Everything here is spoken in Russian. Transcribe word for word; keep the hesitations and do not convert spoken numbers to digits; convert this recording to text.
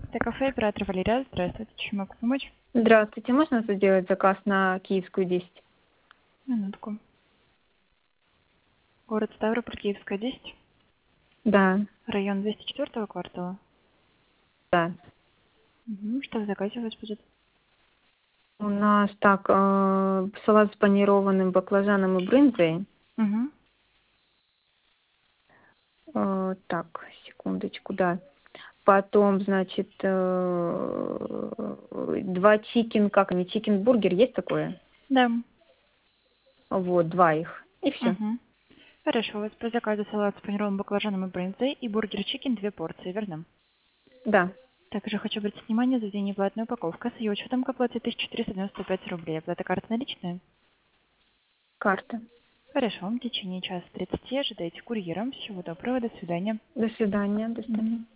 Это кафе, оператор Валерия. Здравствуйте, чем могу помочь? Здравствуйте, можно сделать заказ на Киевскую десять? Минутку. Город Ставрополь, Киевская, десять. Да, Район двести четвёртого квартала. да. Угу. Что в заказе у вас будет? У нас так, э, салат с панированным баклажаном и брынзой. Угу. Э, так, секундочку, да. Потом, значит, э, два чикен, как они, чикен-бургер, есть такое? Да. Вот, два их. И все. Угу. Хорошо, у вас по заказу салат с панированным баклажаном и брынзой и бургер чикен две порции, верно? Да, Также хочу обратить внимание, заведение платная упаковка с ее учетом к оплате тысяча четыреста девяносто пять рублей. Оплата карты наличная? карта. Хорошо, в течение часа тридцати ожидайте курьера. Всего доброго, до свидания. До свидания, до Мгм. свидания.